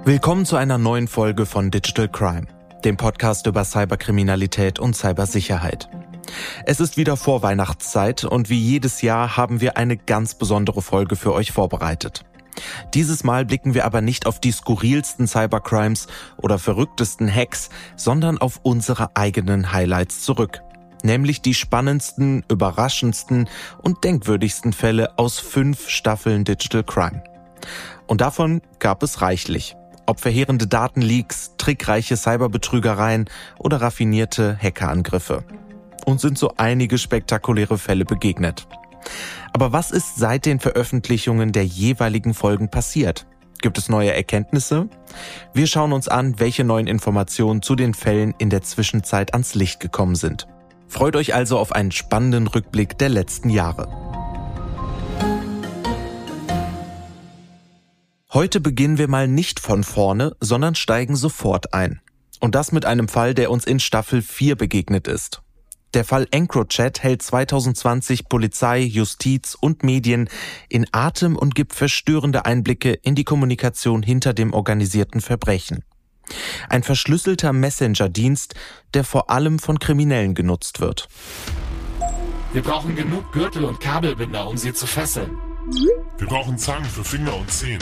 Willkommen zu einer neuen Folge von Digital Crime, dem Podcast über Cyberkriminalität und Cybersicherheit. Es ist wieder Vorweihnachtszeit und wie jedes Jahr haben wir eine ganz besondere Folge für euch vorbereitet. Dieses Mal blicken wir aber nicht auf die skurrilsten Cybercrimes oder verrücktesten Hacks, sondern auf unsere eigenen Highlights zurück. Nämlich die spannendsten, überraschendsten und denkwürdigsten Fälle aus 5 Staffeln Digital Crime. Und davon gab es reichlich. Ob verheerende Datenleaks, trickreiche Cyberbetrügereien oder raffinierte Hackerangriffe. Uns sind so einige spektakuläre Fälle begegnet. Aber was ist seit den Veröffentlichungen der jeweiligen Folgen passiert? Gibt es neue Erkenntnisse? Wir schauen uns an, welche neuen Informationen zu den Fällen in der Zwischenzeit ans Licht gekommen sind. Freut euch also auf einen spannenden Rückblick der letzten Jahre. Heute beginnen wir mal nicht von vorne, sondern steigen sofort ein. Und das mit einem Fall, der uns in Staffel 4 begegnet ist. Der Fall EncroChat hält 2020 Polizei, Justiz und Medien in Atem und gibt verstörende Einblicke in die Kommunikation hinter dem organisierten Verbrechen. Ein verschlüsselter Messenger-Dienst, der vor allem von Kriminellen genutzt wird. Wir brauchen genug Gürtel und Kabelbinder, um sie zu fesseln. Wir brauchen Zangen für Finger und Zehen.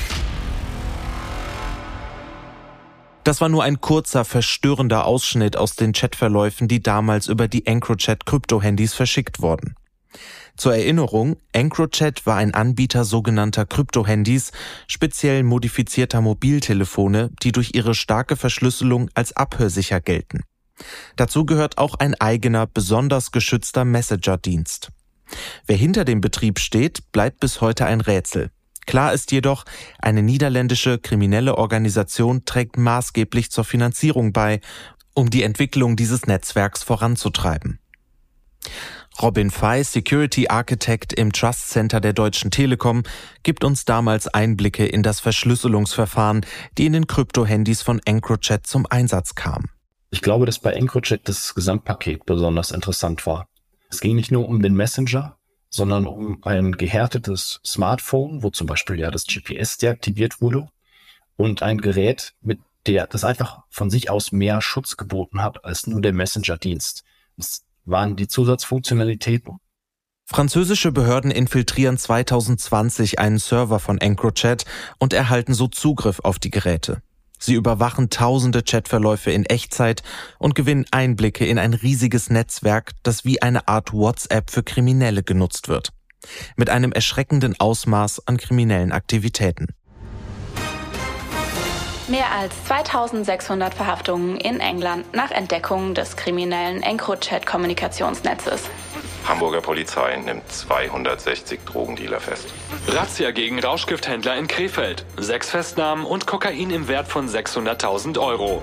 Das war nur ein kurzer, verstörender Ausschnitt aus den Chatverläufen, die damals über die EncroChat-Krypto-Handys verschickt wurden. Zur Erinnerung, EncroChat war ein Anbieter sogenannter Krypto-Handys, speziell modifizierter Mobiltelefone, die durch ihre starke Verschlüsselung als abhörsicher gelten. Dazu gehört auch ein eigener, besonders geschützter Messenger-Dienst. Wer hinter dem Betrieb steht, bleibt bis heute ein Rätsel. Klar ist jedoch, eine niederländische kriminelle Organisation trägt maßgeblich zur Finanzierung bei, um die Entwicklung dieses Netzwerks voranzutreiben. Robin Fey, Security Architect im Trust Center der Deutschen Telekom, gibt uns damals Einblicke in das Verschlüsselungsverfahren, die in den Krypto-Handys von EncroChat zum Einsatz kam. Ich glaube, dass bei EncroChat das Gesamtpaket besonders interessant war. Es ging nicht nur um den Messenger, sondern um ein gehärtetes Smartphone, wo zum Beispiel ja das GPS deaktiviert wurde, und ein Gerät, mit der das einfach von sich aus mehr Schutz geboten hat als nur der Messenger-Dienst. Das waren die Zusatzfunktionalitäten. Französische Behörden infiltrieren 2020 einen Server von EncroChat und erhalten so Zugriff auf die Geräte. Sie überwachen tausende Chatverläufe in Echtzeit und gewinnen Einblicke in ein riesiges Netzwerk, das wie eine Art WhatsApp für Kriminelle genutzt wird. Mit einem erschreckenden Ausmaß an kriminellen Aktivitäten. Mehr als 2600 Verhaftungen in England nach Entdeckung des kriminellen EncroChat-Kommunikationsnetzes. Hamburger Polizei nimmt 260 Drogendealer fest. Razzia gegen Rauschgifthändler in Krefeld. 6 Festnahmen und Kokain im Wert von 600.000 Euro.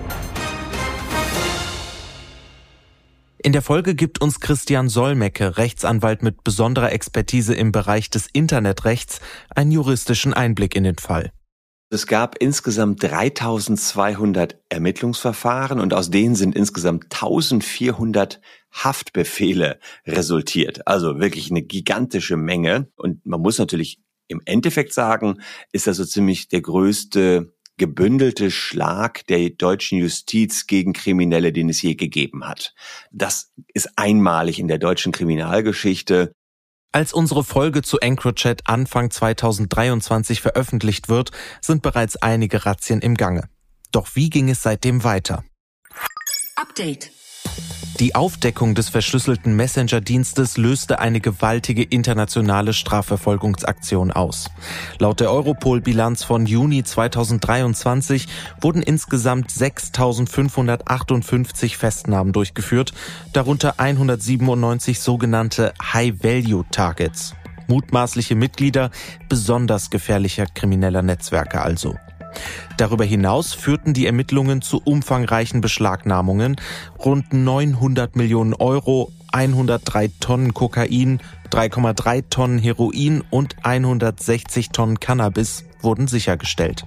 In der Folge gibt uns Christian Solmecke, Rechtsanwalt mit besonderer Expertise im Bereich des Internetrechts, einen juristischen Einblick in den Fall. Es gab insgesamt 3200 Ermittlungsverfahren und aus denen sind insgesamt 1400 Haftbefehle resultiert. Also wirklich eine gigantische Menge. Und man muss natürlich im Endeffekt sagen, ist das so ziemlich der größte gebündelte Schlag der deutschen Justiz gegen Kriminelle, den es je gegeben hat. Das ist einmalig in der deutschen Kriminalgeschichte. Als unsere Folge zu EncroChat Anfang 2023 veröffentlicht wird, sind bereits einige Razzien im Gange. Doch wie ging es seitdem weiter? Update. Die Aufdeckung des verschlüsselten Messenger-Dienstes löste eine gewaltige internationale Strafverfolgungsaktion aus. Laut der Europol-Bilanz von Juni 2023 wurden insgesamt 6.558 Festnahmen durchgeführt, darunter 197 sogenannte High-Value-Targets. Mutmaßliche Mitglieder besonders gefährlicher krimineller Netzwerke also. Darüber hinaus führten die Ermittlungen zu umfangreichen Beschlagnahmungen. Rund 900 Millionen Euro, 103 Tonnen Kokain, 3,3 Tonnen Heroin und 160 Tonnen Cannabis wurden sichergestellt.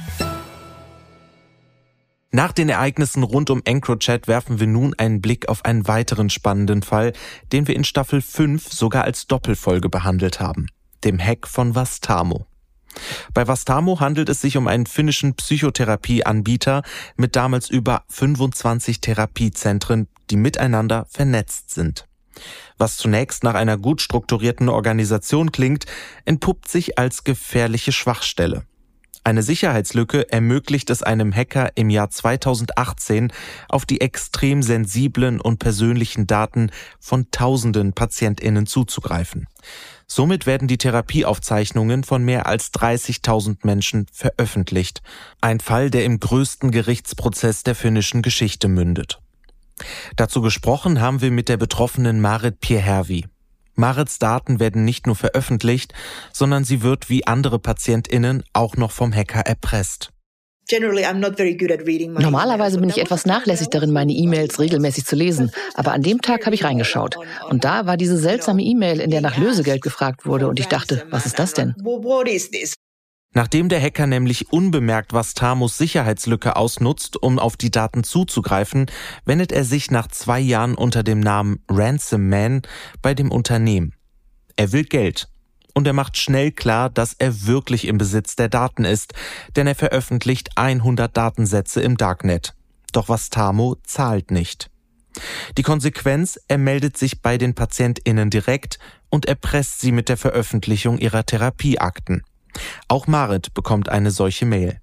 Nach den Ereignissen rund um EncroChat werfen wir nun einen Blick auf einen weiteren spannenden Fall, den wir in Staffel 5 sogar als Doppelfolge behandelt haben, dem Hack von Vastamo. Bei Vastaamo handelt es sich um einen finnischen Psychotherapieanbieter mit damals über 25 Therapiezentren, die miteinander vernetzt sind. Was zunächst nach einer gut strukturierten Organisation klingt, entpuppt sich als gefährliche Schwachstelle. Eine Sicherheitslücke ermöglicht es einem Hacker im Jahr 2018, auf die extrem sensiblen und persönlichen Daten von tausenden PatientInnen zuzugreifen. Somit werden die Therapieaufzeichnungen von mehr als 30.000 Menschen veröffentlicht. Ein Fall, der im größten Gerichtsprozess der finnischen Geschichte mündet. Dazu gesprochen haben wir mit der Betroffenen Marit Pierhervi. Marits Daten werden nicht nur veröffentlicht, sondern sie wird wie andere PatientInnen auch noch vom Hacker erpresst. Normalerweise bin ich etwas nachlässig darin, meine E-Mails regelmäßig zu lesen. Aber an dem Tag habe ich reingeschaut. Und da war diese seltsame E-Mail, in der nach Lösegeld gefragt wurde. Und ich dachte, was ist das denn? Nachdem der Hacker nämlich unbemerkt Vastaamos Sicherheitslücke ausnutzt, um auf die Daten zuzugreifen, wendet er sich nach 2 Jahren unter dem Namen Ransom Man bei dem Unternehmen. Er will Geld. Und er macht schnell klar, dass er wirklich im Besitz der Daten ist, denn er veröffentlicht 100 Datensätze im Darknet. Doch Vastaamo zahlt nicht. Die Konsequenz, er meldet sich bei den PatientInnen direkt und erpresst sie mit der Veröffentlichung ihrer Therapieakten. Auch Marit bekommt eine solche Mail.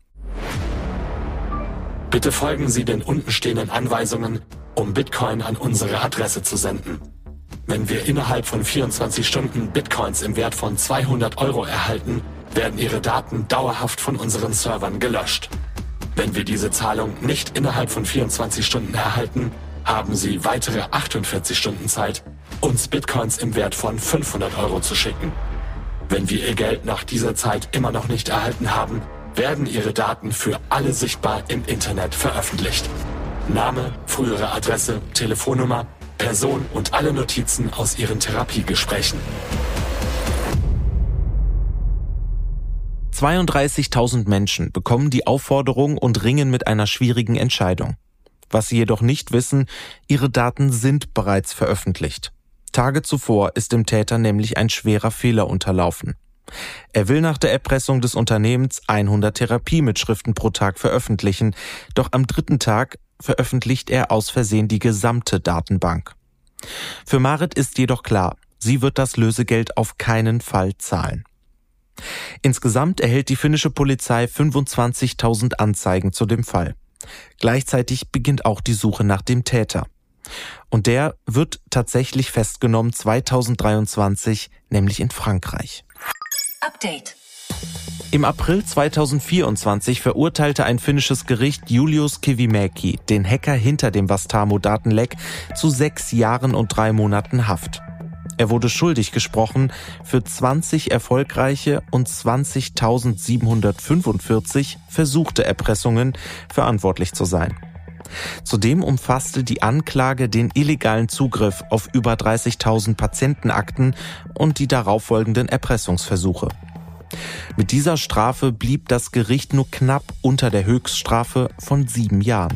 Bitte folgen Sie den untenstehenden Anweisungen, um Bitcoin an unsere Adresse zu senden. Wenn wir innerhalb von 24 Stunden Bitcoins im Wert von 200 € erhalten, werden Ihre Daten dauerhaft von unseren Servern gelöscht. Wenn wir diese Zahlung nicht innerhalb von 24 Stunden erhalten, haben Sie weitere 48 Stunden Zeit, uns Bitcoins im Wert von 500 € zu schicken. Wenn wir Ihr Geld nach dieser Zeit immer noch nicht erhalten haben, werden Ihre Daten für alle sichtbar im Internet veröffentlicht. Name, frühere Adresse, Telefonnummer, Person und alle Notizen aus Ihren Therapiegesprächen. 32.000 Menschen bekommen die Aufforderung und ringen mit einer schwierigen Entscheidung. Was sie jedoch nicht wissen, ihre Daten sind bereits veröffentlicht. Tage zuvor ist dem Täter nämlich ein schwerer Fehler unterlaufen. Er will nach der Erpressung des Unternehmens 100 Therapiemitschriften pro Tag veröffentlichen, doch am 3. Tag veröffentlicht er aus Versehen die gesamte Datenbank. Für Marit ist jedoch klar, sie wird das Lösegeld auf keinen Fall zahlen. Insgesamt erhält die finnische Polizei 25.000 Anzeigen zu dem Fall. Gleichzeitig beginnt auch die Suche nach dem Täter. Und der wird tatsächlich festgenommen 2023, nämlich in Frankreich. Update. Im April 2024 verurteilte ein finnisches Gericht Julius Kivimäki, den Hacker hinter dem Vastaamo-Datenleck, zu 6 Jahren und 3 Monaten Haft. Er wurde schuldig gesprochen, für 20 erfolgreiche und 20.745 versuchte Erpressungen verantwortlich zu sein. Zudem umfasste die Anklage den illegalen Zugriff auf über 30.000 Patientenakten und die darauffolgenden Erpressungsversuche. Mit dieser Strafe blieb das Gericht nur knapp unter der Höchststrafe von 7 Jahren.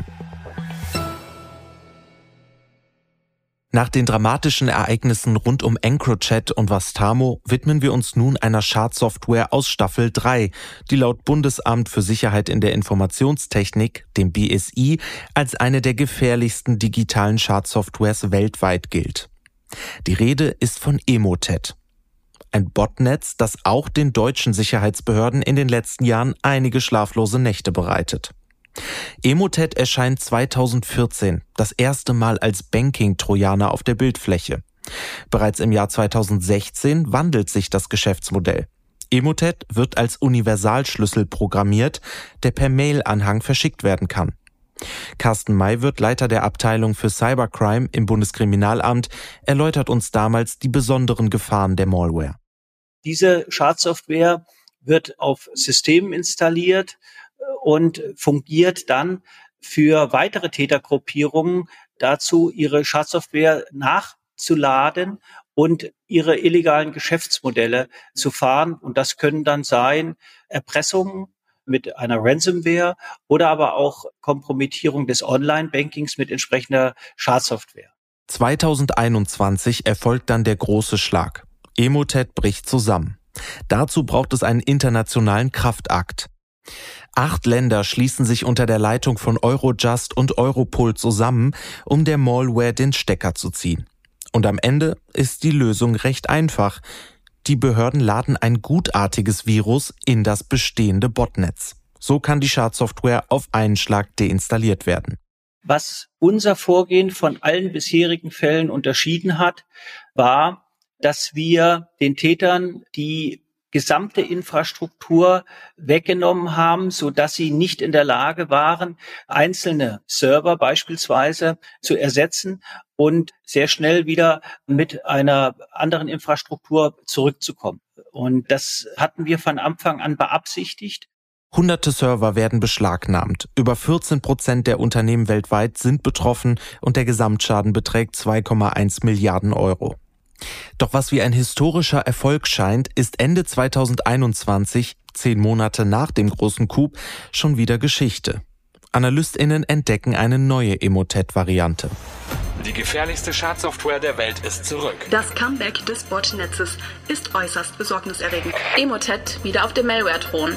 Nach den dramatischen Ereignissen rund um EncroChat und Vastaamo widmen wir uns nun einer Schadsoftware aus Staffel 3, die laut Bundesamt für Sicherheit in der Informationstechnik, dem BSI, als eine der gefährlichsten digitalen Schadsoftwares weltweit gilt. Die Rede ist von Emotet. Ein Botnetz, das auch den deutschen Sicherheitsbehörden in den letzten Jahren einige schlaflose Nächte bereitet. Emotet erscheint 2014 das erste Mal als Banking-Trojaner auf der Bildfläche. Bereits im Jahr 2016 wandelt sich das Geschäftsmodell. Emotet wird als Universalschlüssel programmiert, der per Mail-Anhang verschickt werden kann. Carsten Maywirth, Leiter der Abteilung für Cybercrime im Bundeskriminalamt, erläutert uns damals die besonderen Gefahren der Malware. Diese Schadsoftware wird auf Systemen installiert und fungiert dann für weitere Tätergruppierungen dazu, ihre Schadsoftware nachzuladen und ihre illegalen Geschäftsmodelle zu fahren. Und das können dann sein Erpressungen mit einer Ransomware oder aber auch Kompromittierung des Online-Bankings mit entsprechender Schadsoftware. 2021 erfolgt dann der große Schlag. Emotet bricht zusammen. Dazu braucht es einen internationalen Kraftakt. 8 Länder schließen sich unter der Leitung von Eurojust und Europol zusammen, um der Malware den Stecker zu ziehen. Und am Ende ist die Lösung recht einfach. Die Behörden laden ein gutartiges Virus in das bestehende Botnetz. So kann die Schadsoftware auf einen Schlag deinstalliert werden. Was unser Vorgehen von allen bisherigen Fällen unterschieden hat, war, dass wir den Tätern die gesamte Infrastruktur weggenommen haben, so dass sie nicht in der Lage waren, einzelne Server beispielsweise zu ersetzen und sehr schnell wieder mit einer anderen Infrastruktur zurückzukommen. Und das hatten wir von Anfang an beabsichtigt. Hunderte Server werden beschlagnahmt. Über 14% der Unternehmen weltweit sind betroffen und der Gesamtschaden beträgt 2,1 Milliarden Euro. Doch was wie ein historischer Erfolg scheint, ist Ende 2021, 10 Monate nach dem großen Coup, schon wieder Geschichte. AnalystInnen entdecken eine neue Emotet-Variante. Die gefährlichste Schadsoftware der Welt ist zurück. Das Comeback des Botnetzes ist äußerst besorgniserregend. Emotet wieder auf dem Malware-Thron.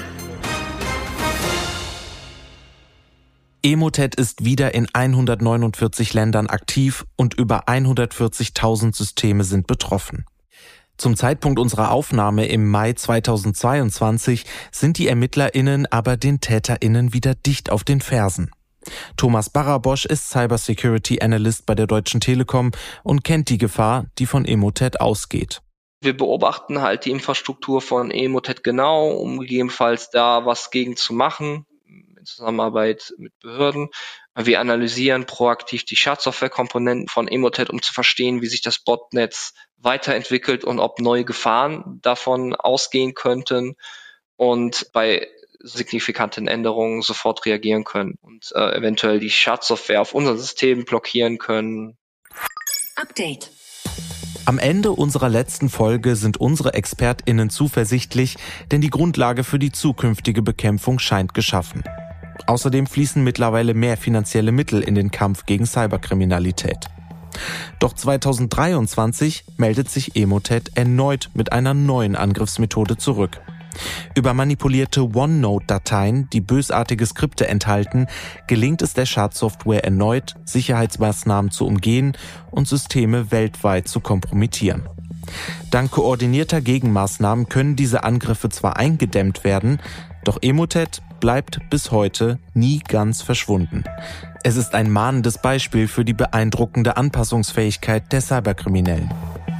Emotet ist wieder in 149 Ländern aktiv und über 140.000 Systeme sind betroffen. Zum Zeitpunkt unserer Aufnahme im Mai 2022 sind die ErmittlerInnen aber den TäterInnen wieder dicht auf den Fersen. Thomas Barabosch ist Cybersecurity Analyst bei der Deutschen Telekom und kennt die Gefahr, die von Emotet ausgeht. Wir beobachten halt die Infrastruktur von Emotet genau, um gegebenenfalls da was gegen zu machen. Zusammenarbeit mit Behörden. Wir analysieren proaktiv die Schadsoftware-Komponenten von Emotet, um zu verstehen, wie sich das Botnetz weiterentwickelt und ob neue Gefahren davon ausgehen könnten und bei signifikanten Änderungen sofort reagieren können und eventuell die Schadsoftware auf unser System blockieren können. Update. Am Ende unserer letzten Folge sind unsere ExpertInnen zuversichtlich, denn die Grundlage für die zukünftige Bekämpfung scheint geschaffen. Außerdem fließen mittlerweile mehr finanzielle Mittel in den Kampf gegen Cyberkriminalität. Doch 2023 meldet sich Emotet erneut mit einer neuen Angriffsmethode zurück. Über manipulierte OneNote-Dateien, die bösartige Skripte enthalten, gelingt es der Schadsoftware erneut, Sicherheitsmaßnahmen zu umgehen und Systeme weltweit zu kompromittieren. Dank koordinierter Gegenmaßnahmen können diese Angriffe zwar eingedämmt werden, doch Emotet bleibt bis heute nie ganz verschwunden. Es ist ein mahnendes Beispiel für die beeindruckende Anpassungsfähigkeit der Cyberkriminellen.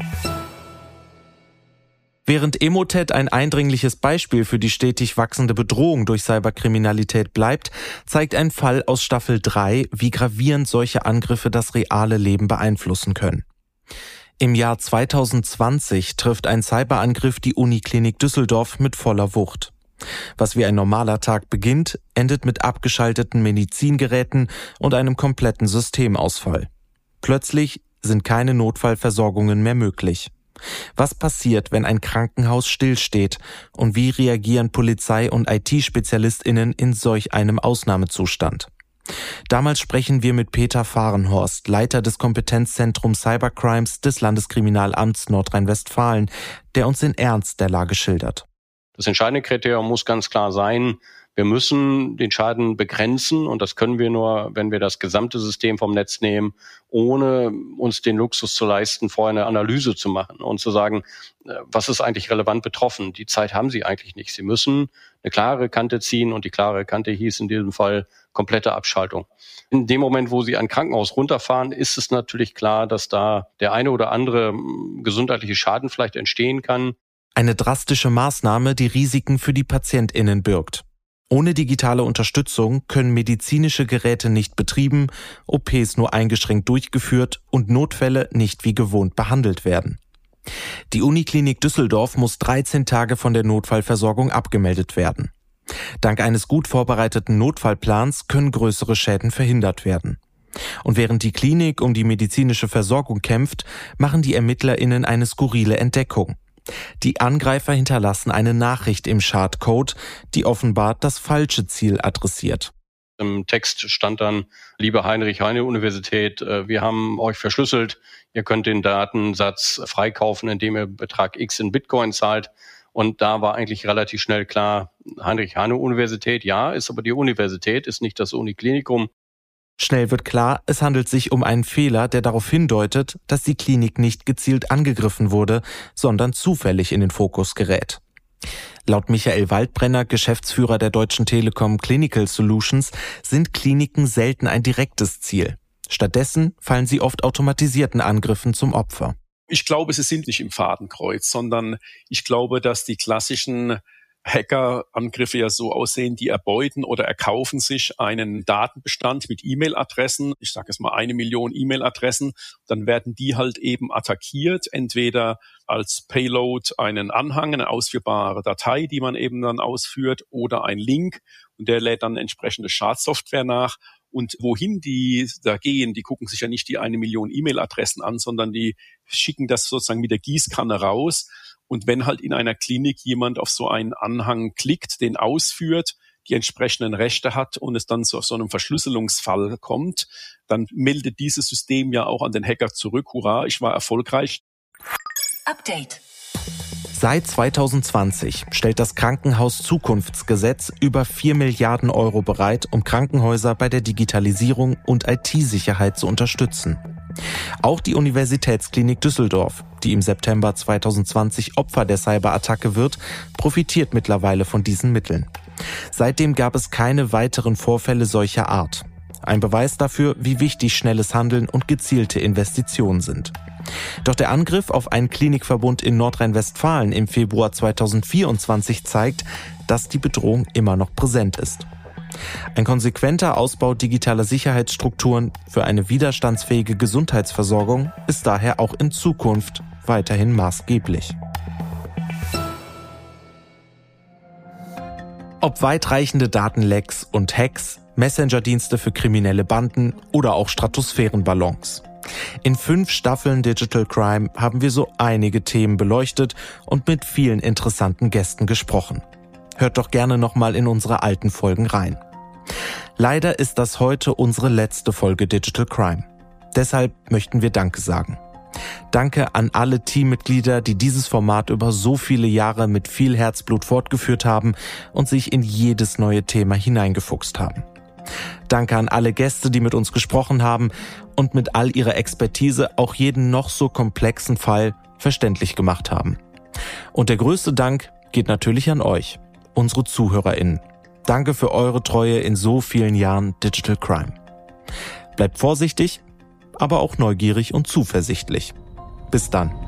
Während Emotet ein eindringliches Beispiel für die stetig wachsende Bedrohung durch Cyberkriminalität bleibt, zeigt ein Fall aus Staffel 3, wie gravierend solche Angriffe das reale Leben beeinflussen können. Im Jahr 2020 trifft ein Cyberangriff die Uniklinik Düsseldorf mit voller Wucht. Was wie ein normaler Tag beginnt, endet mit abgeschalteten Medizingeräten und einem kompletten Systemausfall. Plötzlich sind keine Notfallversorgungen mehr möglich. Was passiert, wenn ein Krankenhaus stillsteht und wie reagieren Polizei und IT-SpezialistInnen in solch einem Ausnahmezustand? Damals sprechen wir mit Peter Fahrenhorst, Leiter des Kompetenzzentrums Cybercrimes des Landeskriminalamts Nordrhein-Westfalen, der uns den Ernst der Lage schildert. Das entscheidende Kriterium muss ganz klar sein, wir müssen den Schaden begrenzen und das können wir nur, wenn wir das gesamte System vom Netz nehmen, ohne uns den Luxus zu leisten, vorher eine Analyse zu machen und zu sagen, was ist eigentlich relevant betroffen. Die Zeit haben sie eigentlich nicht. Sie müssen eine klare Kante ziehen und die klare Kante hieß in diesem Fall komplette Abschaltung. In dem Moment, wo sie ein Krankenhaus runterfahren, ist es natürlich klar, dass da der eine oder andere gesundheitliche Schaden vielleicht entstehen kann. Eine drastische Maßnahme, die Risiken für die PatientInnen birgt. Ohne digitale Unterstützung können medizinische Geräte nicht betrieben, OPs nur eingeschränkt durchgeführt und Notfälle nicht wie gewohnt behandelt werden. Die Uniklinik Düsseldorf muss 13 Tage von der Notfallversorgung abgemeldet werden. Dank eines gut vorbereiteten Notfallplans können größere Schäden verhindert werden. Und während die Klinik um die medizinische Versorgung kämpft, machen die ErmittlerInnen eine skurrile Entdeckung. Die Angreifer hinterlassen eine Nachricht im Schadcode, die offenbar das falsche Ziel adressiert. Im Text stand dann, liebe Heinrich-Heine-Universität, wir haben euch verschlüsselt, ihr könnt den Datensatz freikaufen, indem ihr Betrag X in Bitcoin zahlt. Und da war eigentlich relativ schnell klar, Heinrich-Heine-Universität, ja, ist aber die Universität, ist nicht das Uniklinikum. Schnell wird klar, es handelt sich um einen Fehler, der darauf hindeutet, dass die Klinik nicht gezielt angegriffen wurde, sondern zufällig in den Fokus gerät. Laut Michael Waldbrenner, Geschäftsführer der Deutschen Telekom Clinical Solutions, sind Kliniken selten ein direktes Ziel. Stattdessen fallen sie oft automatisierten Angriffen zum Opfer. Ich glaube, sie sind nicht im Fadenkreuz, sondern ich glaube, dass die klassischen Hackerangriffe ja so aussehen, die erbeuten oder erkaufen sich einen Datenbestand mit E-Mail-Adressen, ich sage jetzt mal 1 Million E-Mail-Adressen, dann werden die halt eben attackiert, entweder als Payload einen Anhang, eine ausführbare Datei, die man eben dann ausführt, oder ein Link, und der lädt dann entsprechende Schadsoftware nach. Und wohin die da gehen, die gucken sich ja nicht die 1 Million E-Mail-Adressen an, sondern die schicken das sozusagen mit der Gießkanne raus. Und wenn halt in einer Klinik jemand auf so einen Anhang klickt, den ausführt, die entsprechenden Rechte hat und es dann zu so einem Verschlüsselungsfall kommt, dann meldet dieses System ja auch an den Hacker zurück. Hurra, ich war erfolgreich. Update. Seit 2020 stellt das Krankenhaus-Zukunftsgesetz über 4 Milliarden Euro bereit, um Krankenhäuser bei der Digitalisierung und IT-Sicherheit zu unterstützen. Auch die Universitätsklinik Düsseldorf, die im September 2020 Opfer der Cyberattacke wird, profitiert mittlerweile von diesen Mitteln. Seitdem gab es keine weiteren Vorfälle solcher Art. Ein Beweis dafür, wie wichtig schnelles Handeln und gezielte Investitionen sind. Doch der Angriff auf einen Klinikverbund in Nordrhein-Westfalen im Februar 2024 zeigt, dass die Bedrohung immer noch präsent ist. Ein konsequenter Ausbau digitaler Sicherheitsstrukturen für eine widerstandsfähige Gesundheitsversorgung ist daher auch in Zukunft weiterhin maßgeblich. Ob weitreichende Datenlecks und Hacks, Messenger-Dienste für kriminelle Banden oder auch Stratosphärenballons. In 5 Staffeln Digital Crime haben wir so einige Themen beleuchtet und mit vielen interessanten Gästen gesprochen. Hört doch gerne nochmal in unsere alten Folgen rein. Leider ist das heute unsere letzte Folge Digital Crime. Deshalb möchten wir Danke sagen. Danke an alle Teammitglieder, die dieses Format über so viele Jahre mit viel Herzblut fortgeführt haben und sich in jedes neue Thema hineingefuchst haben. Danke an alle Gäste, die mit uns gesprochen haben und mit all ihrer Expertise auch jeden noch so komplexen Fall verständlich gemacht haben. Und der größte Dank geht natürlich an euch, unsere ZuhörerInnen. Danke für eure Treue in so vielen Jahren Digital Crime. Bleibt vorsichtig, aber auch neugierig und zuversichtlich. Bis dann.